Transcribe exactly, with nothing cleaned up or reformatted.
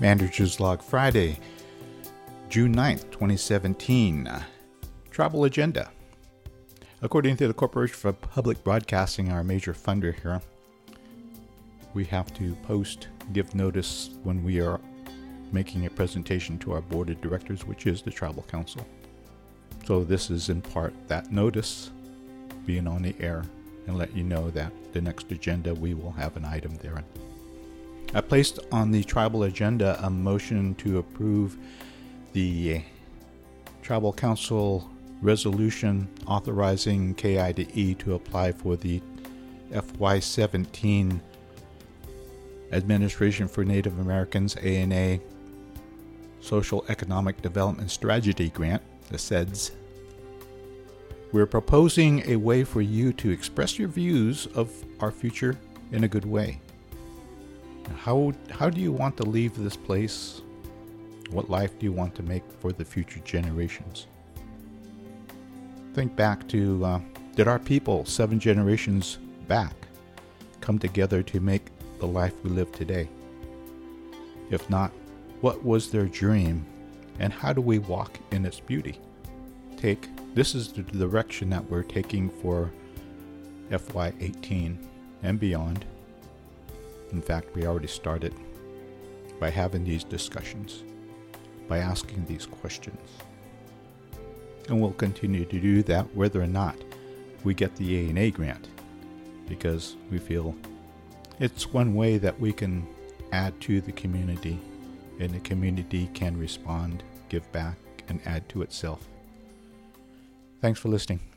Manager's Log Friday, June ninth, twenty seventeen. Travel Agenda. According to the Corporation for Public Broadcasting, our major funder here, we have to post, give notice when we are making a presentation to our board of directors, which is the Travel Council. So this is in part that notice being on the air and let you know that the next agenda we will have an item there. I placed on the tribal agenda a motion to approve the Tribal Council resolution authorizing K I D E to apply for the F Y seventeen Administration for Native Americans A N A Social Economic Development Strategy Grant, the S E D S. We're proposing a way for you to express your views of our future in a good way. How, how do you want to leave this place? What life do you want to make for the future generations? Think back to, uh, did our people, seven generations back, come together to make the life we live today? If not, what was their dream, and how do we walk in its beauty? Take This is the direction that we're taking for F Y eighteen and beyond. In fact, we already started by having these discussions, by asking these questions. And we'll continue to do that whether or not we get the A N A grant, because we feel it's one way that we can add to the community, and the community can respond, give back, and add to itself. Thanks for listening.